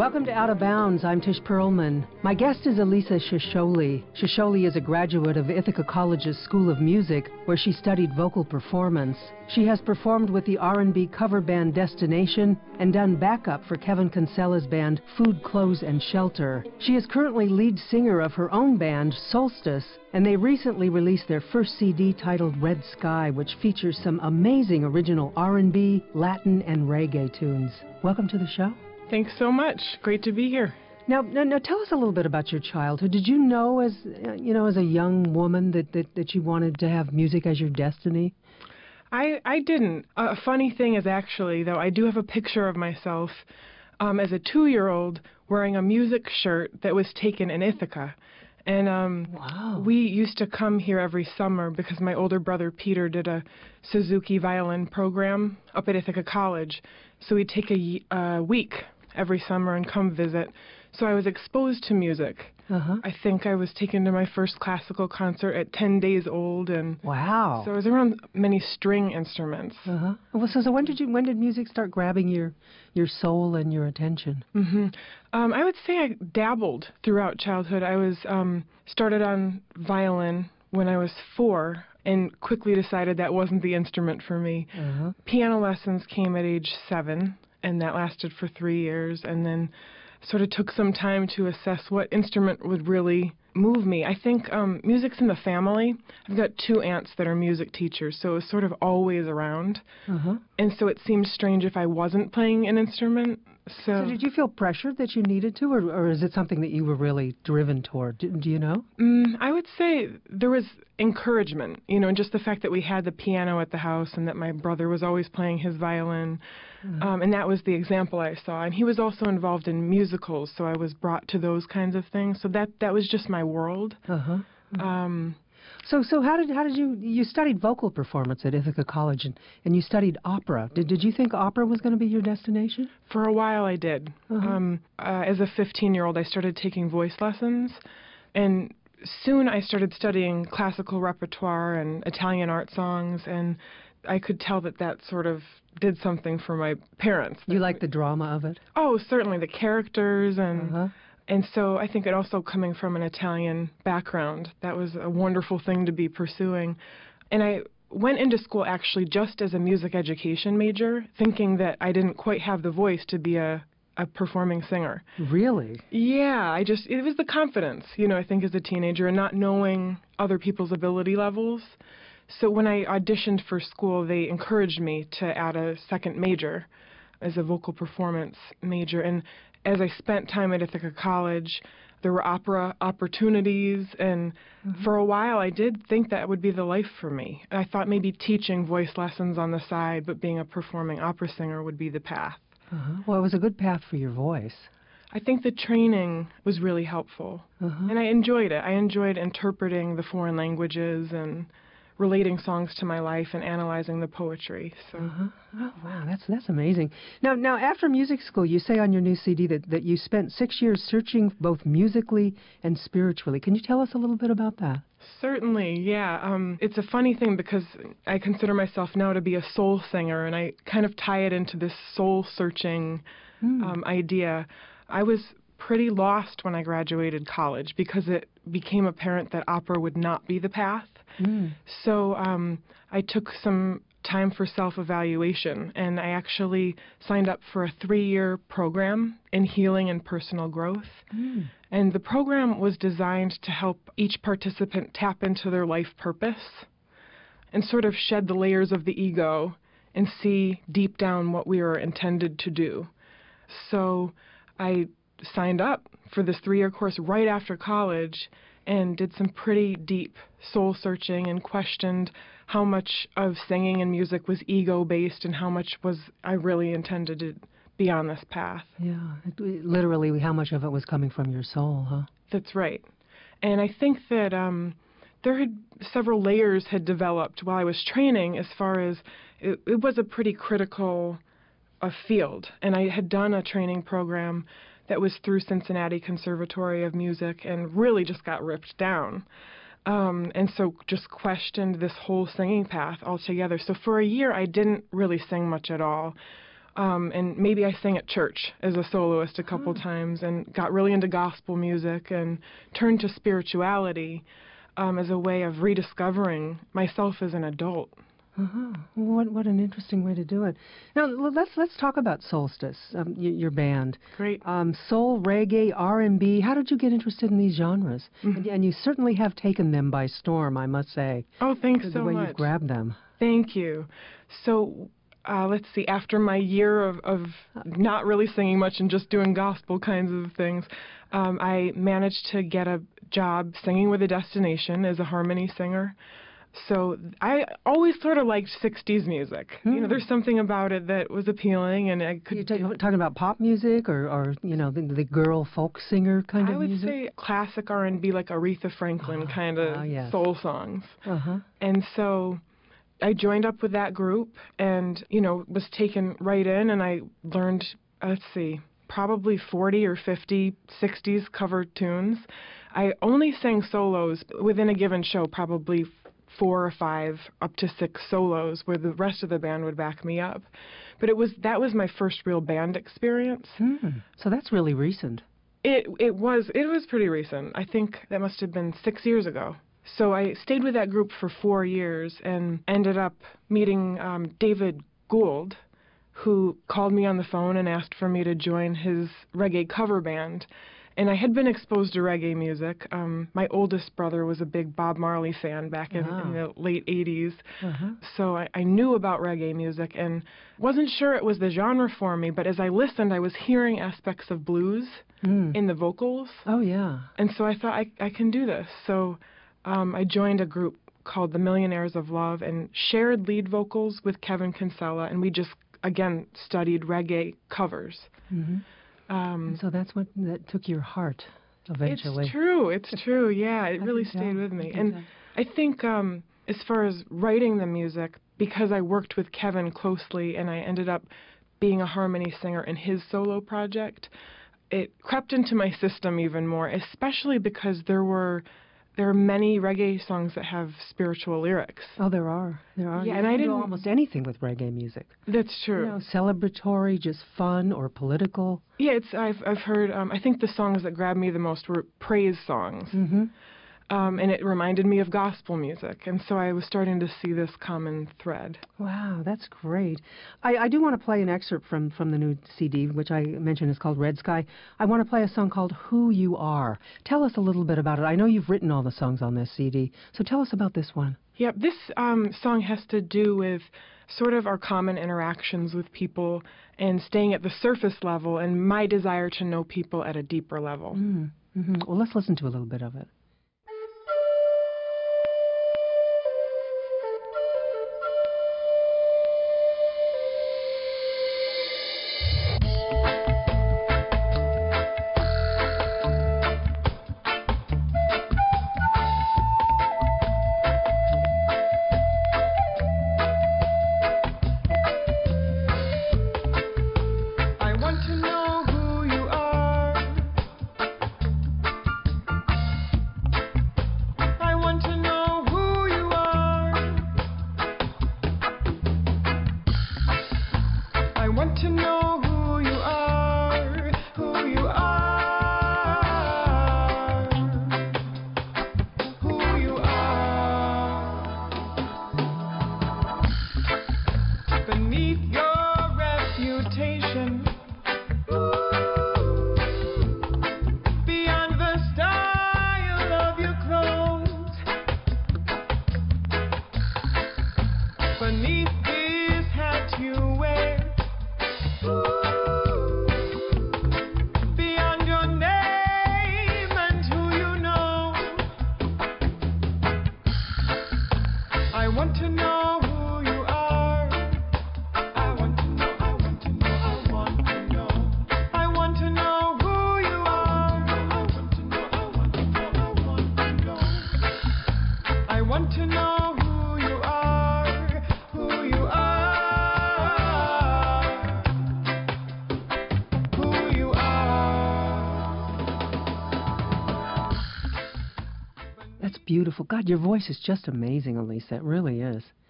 Welcome to Out of Bounds. I'm Tish Perlman. My guest is Elisa Shisholi. Shisholi is a graduate of Ithaca College's School of Music, where she studied vocal performance. She has performed with the R&B cover band Destination and done backup for Kevin Kinsella's band Food, Clothes, and Shelter. She is currently lead singer of her own band, Solstice, and they recently released their first CD titled Red Sky, which features some amazing original R&B, Latin, and reggae tunes. Welcome to the show. Thanks so much. Great to be here. Now, tell us a little bit about your childhood. Did you know, as a young woman, that you wanted to have music as your destiny? I didn't. A funny thing is actually, though, I do have a picture of myself as a 2-year-old wearing a music shirt that was taken in Ithaca. And wow. We used to come here every summer because my older brother Peter did a Suzuki violin program up at Ithaca College. So we'd take a week every summer and come visit. So I was exposed to music. Uh-huh. I think I was taken to my first classical concert at 10 days old, and wow. So I was around many string instruments. Uh-huh. Well, so when did music start grabbing your soul and your attention? Mm-hmm. I would say I dabbled throughout childhood. I was started on violin when I was 4 and quickly decided that wasn't the instrument for me. Uh-huh. Piano lessons came at age 7, and that lasted for 3 years, and then sort of took some time to assess what instrument would really move me. I think music's in the family. I've got 2 aunts that are music teachers, so it was sort of always around. Uh-huh. And so it seemed strange if I wasn't playing an instrument. So did you feel pressured that you needed to, or is it something that you were really driven toward? Do you know? I would say there was encouragement, and just the fact that we had the piano at the house and that my brother was always playing his violin, and that was the example I saw. And he was also involved in musicals, so I was brought to those kinds of things. So that was just my world. Uh-huh. So how did you studied vocal performance at Ithaca College and you studied opera. Did you think opera was going to be your destination? For a while I did. Uh-huh. As a 15-year-old I started taking voice lessons, and soon I started studying classical repertoire and Italian art songs, and I could tell that sort of did something for my parents. You like the drama of it? Oh, certainly, the characters and... Uh-huh. And so I think it also coming from an Italian background, that was a wonderful thing to be pursuing. And I went into school actually just as a music education major, thinking that I didn't quite have the voice to be a performing singer. Really? Yeah, it was the confidence, I think as a teenager, and not knowing other people's ability levels. So when I auditioned for school, they encouraged me to add a second major as a vocal performance major. And as I spent time at Ithaca College, there were opera opportunities, and for a while I did think that would be the life for me. I thought maybe teaching voice lessons on the side, but being a performing opera singer would be the path. Uh-huh. Well, it was a good path for your voice. I think the training was really helpful, and I enjoyed it. I enjoyed interpreting the foreign languages and relating songs to my life and analyzing the poetry. So. Oh, wow, that's amazing. Now, after music school, you say on your new CD that you spent 6 years searching both musically and spiritually. Can you tell us a little bit about that? Certainly, yeah. It's a funny thing because I consider myself now to be a soul singer, and I kind of tie it into this soul-searching idea. I was pretty lost when I graduated college because it became apparent that opera would not be the path. So I took some time for self-evaluation, and I actually signed up for a 3-year program in healing and personal growth. And the program was designed to help each participant tap into their life purpose and sort of shed the layers of the ego and see deep down what we are intended to do. So I signed up for this 3-year course right after college and did some pretty deep soul-searching and questioned how much of singing and music was ego-based and how much was I really intended to be on this path. Yeah, literally how much of it was coming from your soul, huh? That's right. And I think that several layers had developed while I was training as far as it was a pretty critical field. And I had done a training program that was through Cincinnati Conservatory of Music and really just got ripped down. And so just questioned this whole singing path altogether. So for a year, I didn't really sing much at all. And maybe I sang at church as a soloist a couple times and got really into gospel music and turned to spirituality as a way of rediscovering myself as an adult. What an interesting way to do it. Now let's talk about Solstice, your band. Great. Soul, reggae, R&B. How did you get interested in these genres? And you certainly have taken them by storm, I must say. Oh, thanks so much. The way you've grabbed them. Thank you. So let's see. After my year of not really singing much and just doing gospel kinds of things, I managed to get a job singing with a Destination as a harmony singer. So I always sort of liked 60s music. You know, there's something about it that was appealing, and I could... You're talking about pop music or you know, the girl folk singer kind of music? I would say classic R&B, like Aretha Franklin kind of soul songs. And so I joined up with that group and, you know, was taken right in, and I learned, let's see, probably 40 or 50 60s cover tunes. I only sang solos within a given show, probably 4 or 5 up to 6 solos where the rest of the band would back me up. But that was my first real band experience. So that's really recent. It was pretty recent. I think that must have been 6 years ago. So I stayed with that group for 4 years and ended up meeting David Gould, who called me on the phone and asked for me to join his reggae cover band. And I had been exposed to reggae music. My oldest brother was a big Bob Marley fan back in the late 80s. So I knew about reggae music and wasn't sure it was the genre for me, but as I listened, I was hearing aspects of blues in the vocals. Oh, yeah. And so I thought, I can do this. So I joined a group called the Millionaires of Love and shared lead vocals with Kevin Kinsella, and we just, again, studied reggae covers. So that's that took your heart eventually. It's true, yeah. It really stayed with me. And I think as far as writing the music, because I worked with Kevin closely and I ended up being a harmony singer in his solo project, it crept into my system even more, especially because there are many reggae songs that have spiritual lyrics. Oh, there are. Yeah, and I didn't do almost anything with reggae music. That's true. You know, celebratory, just fun, or political. Yeah, I've heard. I think the songs that grabbed me the most were praise songs, and it reminded me of gospel music, and so I was starting to see this common thread. Wow, that's great. I do want to play an excerpt from the new CD, which I mentioned is called Red Sky. I want to play a song called Who You Are. Tell us a little bit about it. I know you've written all the songs on this CD, so tell us about this one. Yeah, this song has to do with sort of our common interactions with people and staying at the surface level and my desire to know people at a deeper level. Well, let's listen to a little bit of it. Beautiful. God, your voice is just amazing, Alisa. It really is.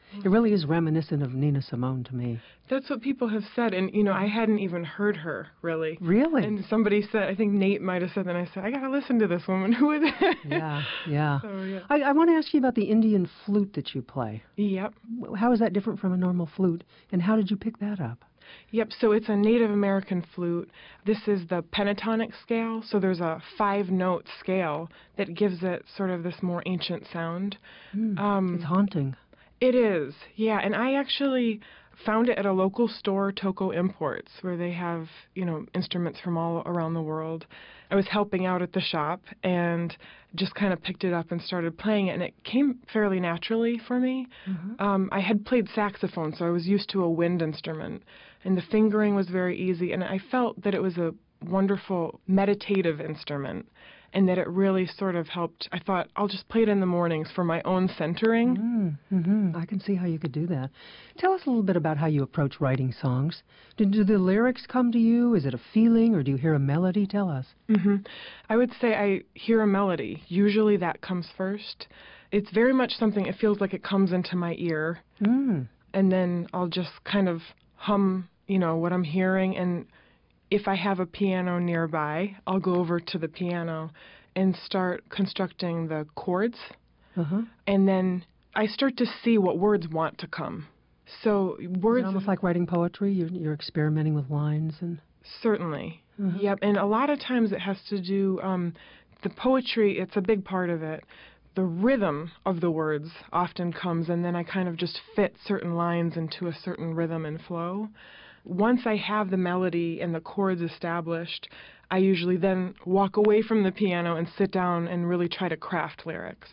It really is reminiscent of Nina Simone to me. That's what people have said, and I hadn't even heard her really. Really? And somebody said, I think Nate might have said that, and I said, I gotta listen to this woman. Who is it? Yeah, yeah. So, yeah. I want to ask you about the Indian flute that you play. Yep. How is that different from a normal flute, and how did you pick that up? Yep, so it's a Native American flute. This is the pentatonic scale, so there's a 5-note scale that gives it sort of this more ancient sound. It's haunting. It is, yeah, and I actually found it at a local store, Toko Imports, where they have, instruments from all around the world. I was helping out at the shop and just kind of picked it up and started playing it, and it came fairly naturally for me. I had played saxophone, so I was used to a wind instrument, and the fingering was very easy, and I felt that it was a wonderful meditative instrument, and that it really sort of helped. I thought, I'll just play it in the mornings for my own centering. I can see how you could do that. Tell us a little bit about how you approach writing songs. Do the lyrics come to you? Is it a feeling, or do you hear a melody? Tell us. I would say I hear a melody. Usually that comes first. It's very much something, it feels like it comes into my ear, and then I'll just kind of hum, what I'm hearing, and if I have a piano nearby, I'll go over to the piano and start constructing the chords, and then I start to see what words want to come. So words... Is it almost like writing poetry? You're experimenting with lines and... Certainly. Yep, and a lot of times it has to do, the poetry, it's a big part of it. The rhythm of the words often comes, and then I kind of just fit certain lines into a certain rhythm and flow. Once I have the melody and the chords established, I usually then walk away from the piano and sit down and really try to craft lyrics.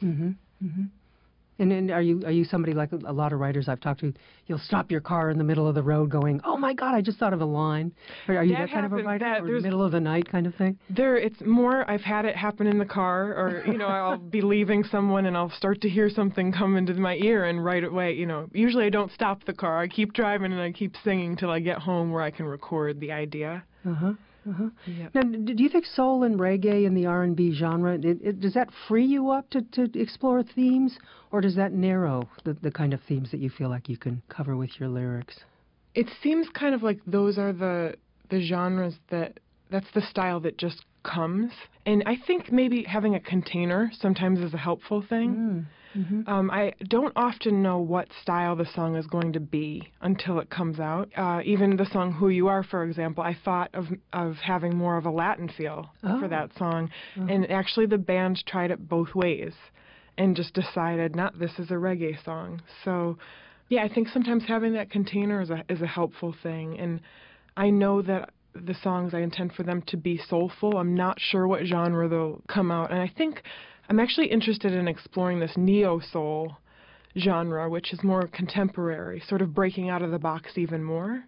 And are you somebody like a lot of writers I've talked to? You'll stop your car in the middle of the road going, "Oh my God, I just thought of a line." Or are you that kind of a writer, or middle of the night kind of thing? It's more. I've had it happen in the car, or I'll be leaving someone and I'll start to hear something come into my ear, and right away, usually I don't stop the car. I keep driving and I keep singing till I get home where I can record the idea. Now, do you think soul and reggae and the R&B genre, does that free you up to explore themes, or does that narrow the kind of themes that you feel like you can cover with your lyrics? It seems kind of like those are the genres that's the style that just comes. And I think maybe having a container sometimes is a helpful thing. I don't often know what style the song is going to be until it comes out. Even the song Who You Are, for example, I thought of having more of a Latin feel for that song. And actually the band tried it both ways and just decided, this is a reggae song. So, yeah, I think sometimes having that container is a helpful thing. And I know that the songs, I intend for them to be soulful. I'm not sure what genre they'll come out. And I think I'm actually interested in exploring this neo-soul genre, which is more contemporary, sort of breaking out of the box even more.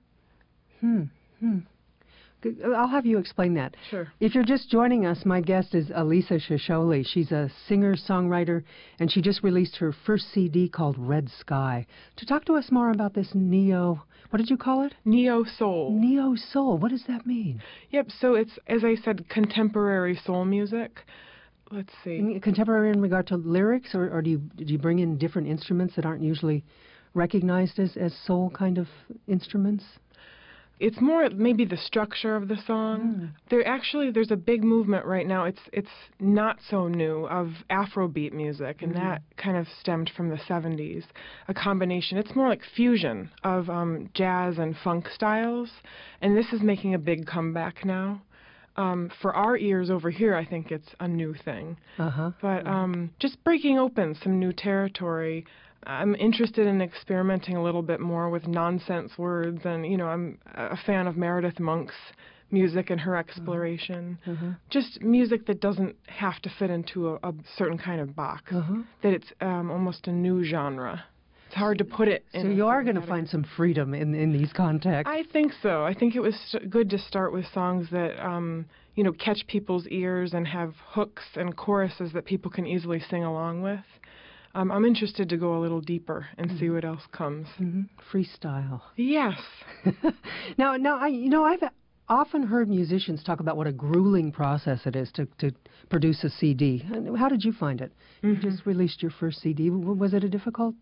I'll have you explain that. Sure. If you're just joining us, my guest is Alisa Shoshole. She's a singer-songwriter, and she just released her first CD called Red Sky. To talk to us more about this what did you call it? Neo-soul. Neo-soul. What does that mean? Yep, so it's, as I said, contemporary soul music. Let's see. Contemporary in regard to lyrics, or do you bring in different instruments that aren't usually recognized as soul kind of instruments? It's more maybe the structure of the song. There's a big movement right now. It's not so new of Afrobeat music, and that kind of stemmed from the 70s. A combination. It's more like fusion of jazz and funk styles, and this is making a big comeback now. For our ears over here, I think it's a new thing. But just breaking open some new territory. I'm interested in experimenting a little bit more with nonsense words, and I'm a fan of Meredith Monk's music and her exploration. Just music that doesn't have to fit into a certain kind of box. That it's almost a new genre. It's hard to put it in. So you are going to find some freedom in these contexts. I think so. I think it was good to start with songs that catch people's ears and have hooks and choruses that people can easily sing along with. I'm interested to go a little deeper and see what else comes. Freestyle. Yes. Now, I've often heard musicians talk about what a grueling process it is to produce a CD. How did you find it? You just released your first CD. Was it a difficult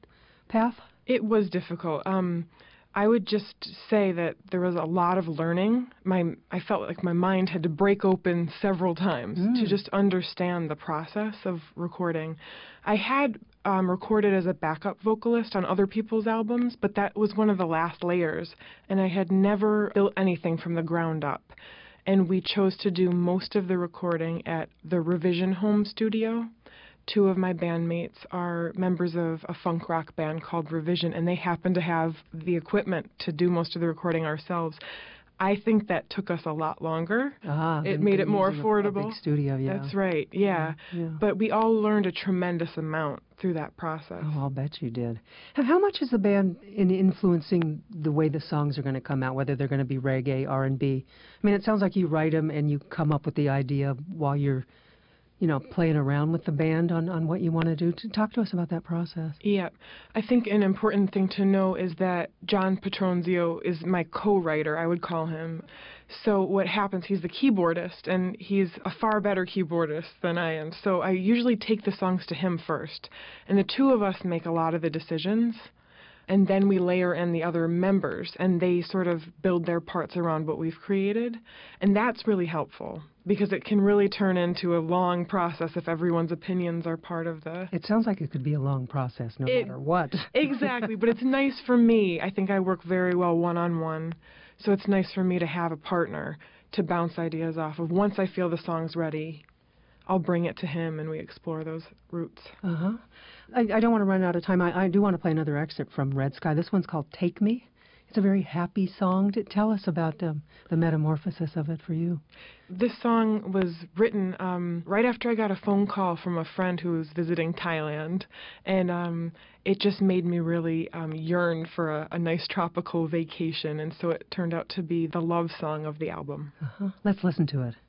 path? It was difficult. I would just say that there was a lot of learning. I felt like my mind had to break open several times to just understand the process of recording. I had recorded as a backup vocalist on other people's albums, but that was one of the last layers, and I had never built anything from the ground up. And we chose to do most of the recording at the Revision Home studio. Two of my bandmates are members of a funk rock band called Revision, and they happen to have the equipment to do most of the recording ourselves. I think that took us a lot longer. It made it more affordable. A big studio, yeah. That's right, yeah. But we all learned a tremendous amount through that process. Oh, I'll bet you did. And how much is the band in influencing the way the songs are going to come out, whether they're going to be reggae, R&B? I mean, it sounds like you write them and you come up with the idea while you're playing around with the band on what you want to do. Talk to us about that process. Yeah. I think an important thing to know is that John Petronzio is my co-writer, I would call him. So what happens, he's the keyboardist, and he's a far better keyboardist than I am. So I usually take the songs to him first, and the two of us make a lot of the decisions. And then we layer in the other members, and they sort of build their parts around what we've created. And that's really helpful, because it can really turn into a long process if everyone's opinions are part of the... It sounds like it could be a long process no matter what. Exactly, but it's nice for me. I think I work very well one-on-one, so it's nice for me to have a partner to bounce ideas off of. Once I feel the song's ready, I'll bring it to him and we explore those routes. I don't want to run out of time. I do want to play another excerpt from Red Sky. This one's called Take Me. It's a very happy song. Tell us about the metamorphosis of it for you. This song was written right after I got a phone call from a friend who was visiting Thailand, and it just made me really yearn for a nice tropical vacation, and so it turned out to be the love song of the album. Let's listen to it.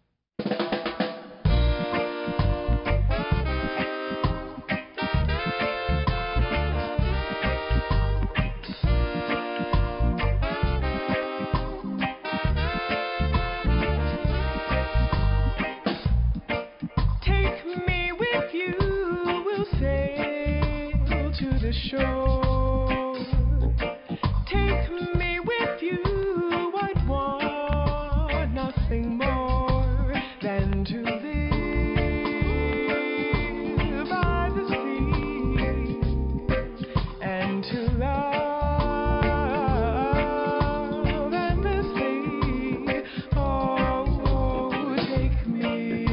Shore. Take me with you, I'd want nothing more than to live by the sea and to love endlessly. Oh, take me.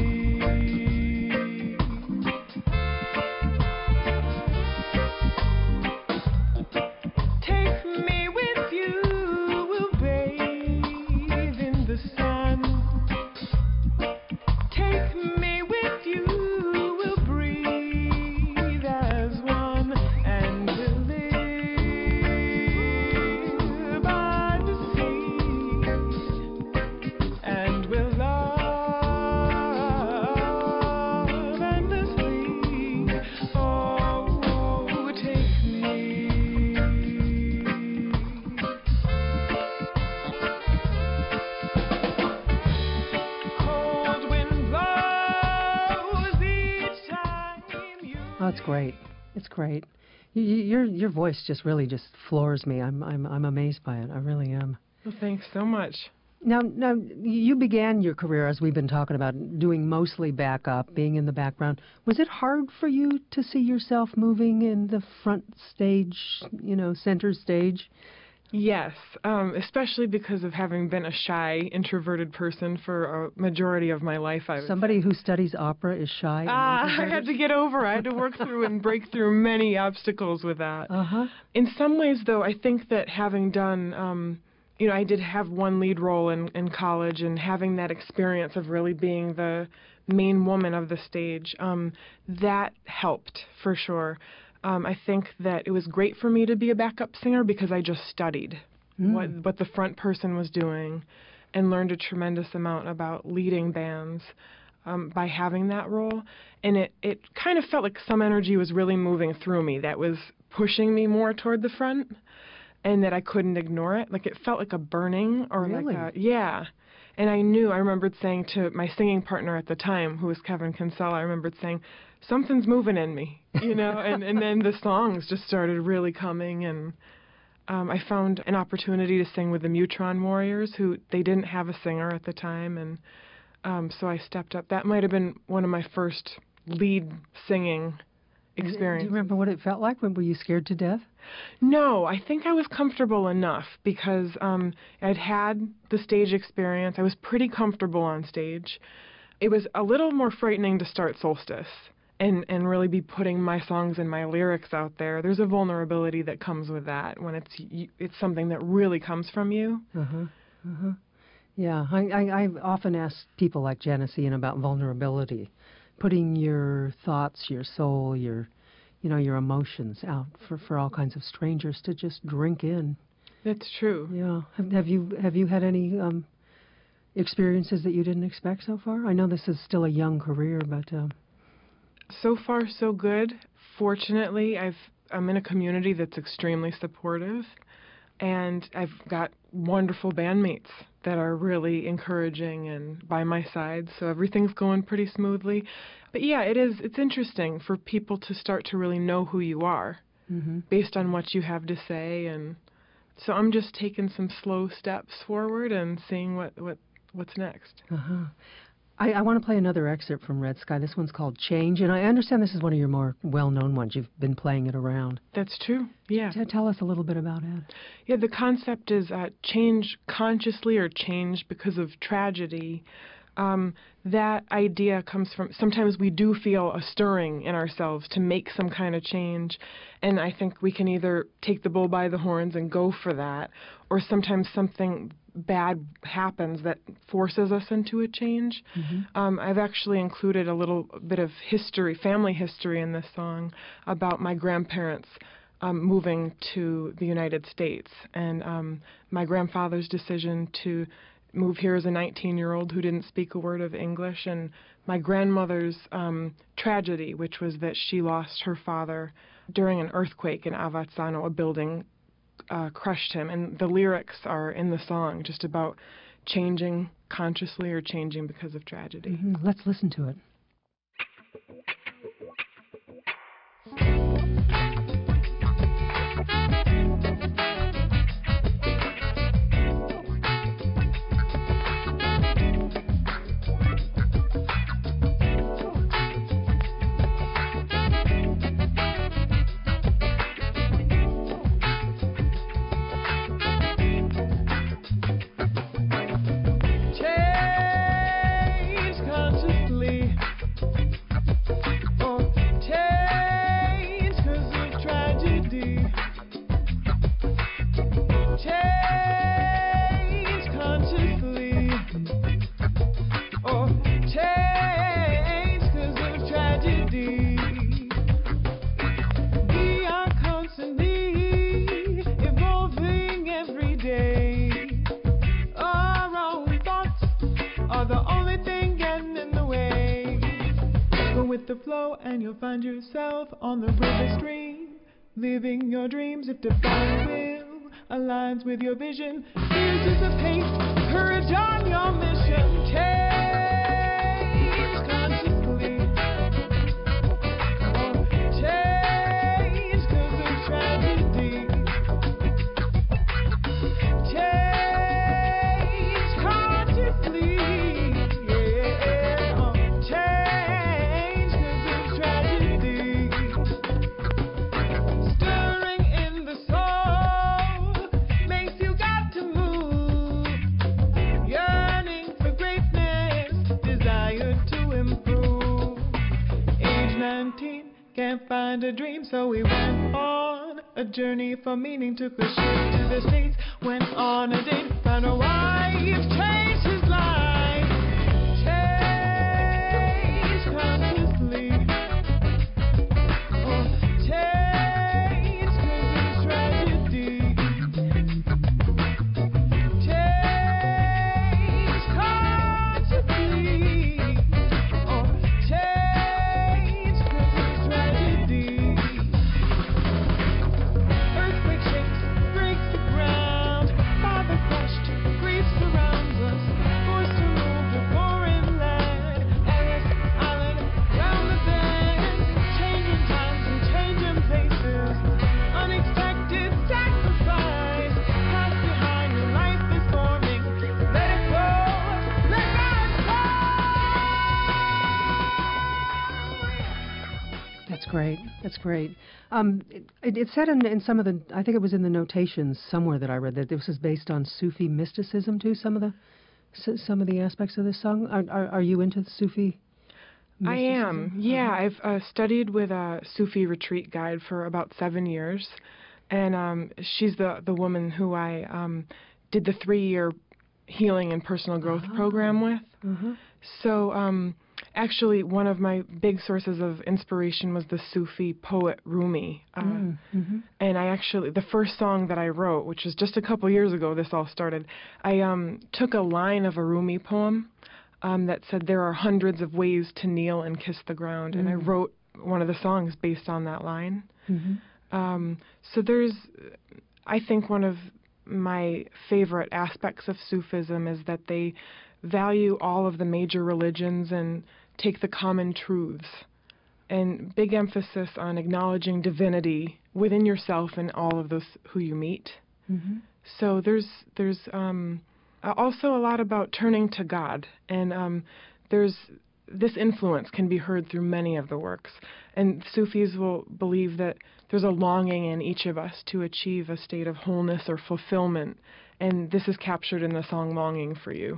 Oh, it's great. It's great. Your voice just really just floors me. I'm amazed by it. I really am. Well, thanks so much. Now, you began your career, as we've been talking about, doing mostly backup, being in the background. Was it hard for you to see yourself moving in the front stage, center stage? Yes, especially because of having been a shy, introverted person for a majority of my life. Somebody who studies opera is shy? I had to get over. I had to work through and break through many obstacles with that. In some ways, though, I think that having done... I did have one lead role in college, and having that experience of really being the main woman of the stage, that helped for sure. I think that it was great for me to be a backup singer because I just studied what the front person was doing and learned a tremendous amount about leading bands by having that role. And it kind of felt like some energy was really moving through me that was pushing me more toward the front, and that I couldn't ignore it. Like, it felt like a burning or really? yeah. And I remembered saying to my singing partner at the time, who was Kevin Kinsella, I remembered saying, something's moving in me, and then the songs just started really coming, and I found an opportunity to sing with the Mutron Warriors, who they didn't have a singer at the time, and so I stepped up. That might have been one of my first lead singing experiences. Do you remember what it felt like? Were you scared to death? No, I think I was comfortable enough because I'd had the stage experience. I was pretty comfortable on stage. It was a little more frightening to start Solstice and really be putting my songs and my lyrics out there. There's a vulnerability that comes with that when it's something that really comes from you. Yeah, I often ask people like Janice Ian about vulnerability, putting your thoughts, your soul, your emotions out for all kinds of strangers to just drink in. That's true. Yeah. Have you had any experiences that you didn't expect so far? I know this is still a young career, but so far so good. Fortunately, I'm in a community that's extremely supportive, and I've got wonderful bandmates that are really encouraging and by my side, so everything's going pretty smoothly. But yeah, it's interesting for people to start to really know who you are based on what you have to say, and so I'm just taking some slow steps forward and seeing what's next. I want to play another excerpt from Red Sky. This one's called Change, and I understand this is one of your more well-known ones. You've been playing it around. That's true, yeah. Tell us a little bit about it. Yeah, the concept is change consciously or change because of tragedy. That idea comes from, sometimes we do feel a stirring in ourselves to make some kind of change, and I think we can either take the bull by the horns and go for that, or sometimes something bad happens that forces us into a change. I've actually included a little bit of history, family history in this song about my grandparents moving to the United States, and my grandfather's decision to move here as a 19-year-old who didn't speak a word of English, and my grandmother's tragedy, which was that she lost her father during an earthquake in Avezzano. A building crushed him, and the lyrics are in the song just about changing consciously or changing because of tragedy. Let's listen to it. The flow and you'll find yourself on the river stream, living your dreams if divine will aligns with your vision. Here's to the pace, courage on your mission. Change consciously, change cause of tragedy. Change consciously, can't find a dream, so we went on a journey for meaning. Took a ship to the States, went on a date, found a wife, changed his life. Change consciously, change cause of tragedy. Change consciously, change cause of tragedy. Earthquake shakes, breaks the ground. Father crushed, grief surrounds. great. That's great. It said in some of the, I think it was in the notations somewhere that I read that this is based on Sufi mysticism too. Some of the aspects of this song. Are you into the Sufi mysticism? I am. Yeah, I've studied with a Sufi retreat guide for about 7 years, and she's the woman who I did the 3-year healing and personal growth program with. Mm-hmm. So actually, one of my big sources of inspiration was the Sufi poet Rumi. And I actually, the first song that I wrote, which was just a couple years ago, this all started, I took a line of a Rumi poem that said, "There are hundreds of ways to kneel and kiss the ground." And I wrote one of the songs based on that line. So there's, I think one of my favorite aspects of Sufism is that they value all of the major religions and take the common truths, and big emphasis on acknowledging divinity within yourself and all of those who you meet. So there's also a lot about turning to God, and there's this influence can be heard through many of the works, and Sufis will believe that there's a longing in each of us to achieve a state of wholeness or fulfillment, and this is captured in the song Longing for You.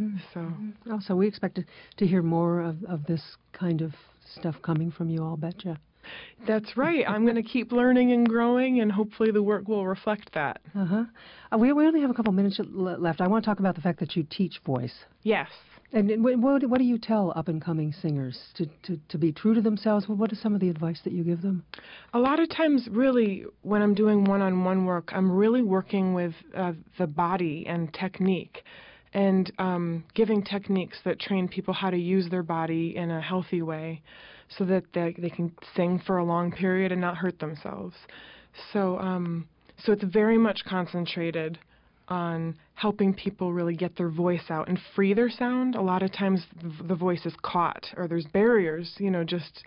So we expect to hear more of this kind of stuff coming from you, I'll betcha. That's right. I'm going to keep learning and growing, and hopefully the work will reflect that. We only have a couple minutes left. I want to talk about the fact that you teach voice. Yes. And what do you tell up-and-coming singers? To be true to themselves? What is some of the advice that you give them? A lot of times, really, when I'm doing one-on-one work, I'm really working with the body and technique, and giving techniques that train people how to use their body in a healthy way so that they can sing for a long period and not hurt themselves. So it's very much concentrated on helping people really get their voice out and free their sound. A lot of times the voice is caught, or there's barriers, just...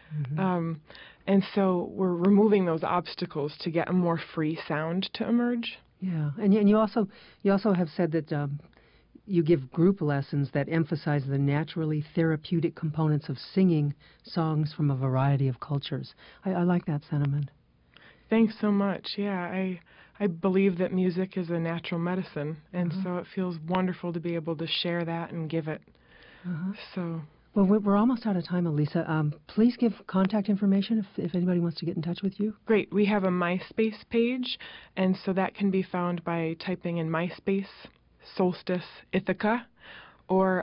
and so we're removing those obstacles to get a more free sound to emerge. Yeah, and you also have said that you give group lessons that emphasize the naturally therapeutic components of singing songs from a variety of cultures. I like that sentiment. Thanks so much. Yeah, I believe that music is a natural medicine, and so it feels wonderful to be able to share that and give it. So. Well, we're almost out of time, Elisa. Please give contact information if anybody wants to get in touch with you. Great. We have a MySpace page, and so that can be found by typing in MySpace Solstice Ithaca, or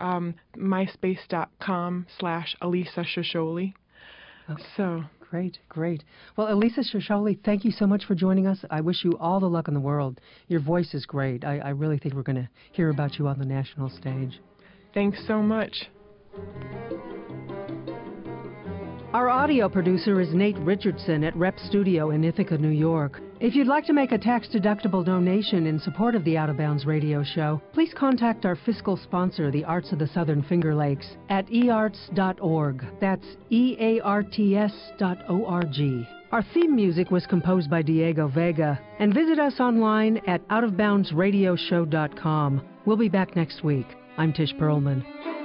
myspace.com/Elisa Shosholi. So Great. Well, Elisa Shosholi, thank you so much for joining us. I wish you all the luck in the world. Your voice is great. I really think we're going to hear about you on the national stage. Thanks so much. Our audio producer is Nate Richardson at Rep Studio in Ithaca, New York. If you'd like to make a tax-deductible donation in support of the Out of Bounds radio show, please contact our fiscal sponsor, the Arts of the Southern Finger Lakes, at earts.org. That's earts.org. Our theme music was composed by Diego Vega. And visit us online at outofboundsradioshow.com. We'll be back next week. I'm Tish Perlman.